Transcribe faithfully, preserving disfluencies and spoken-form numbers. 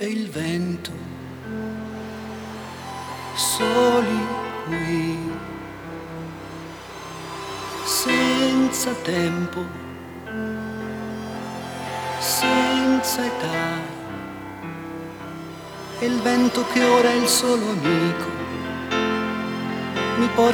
e il vento, soli qui, senza tempo, senza età, e il vento che ora è il solo amico mi porta